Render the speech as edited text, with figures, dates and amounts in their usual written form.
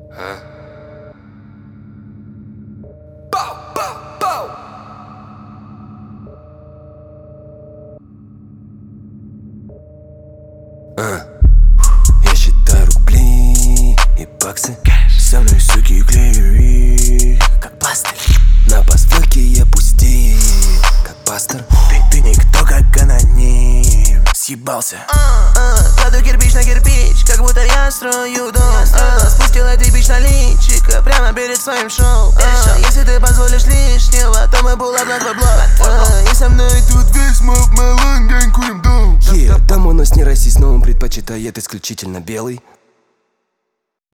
Я считаю рубли и баксы, со мной суки и клею их, как пастырь. На посылке я пустил, как пастор. Ты никто, как аноним, съебался. Кладу кирпич на кирпич, как будто я строю дом. Спустила ты бич наличика прямо перед своим шоу. Если ты позволишь лишнего, то мы pull up на твой блок. И со мной тут весь моп, мы лонгань, курим дом. Там у нас не расист, но он предпочитает исключительно белый.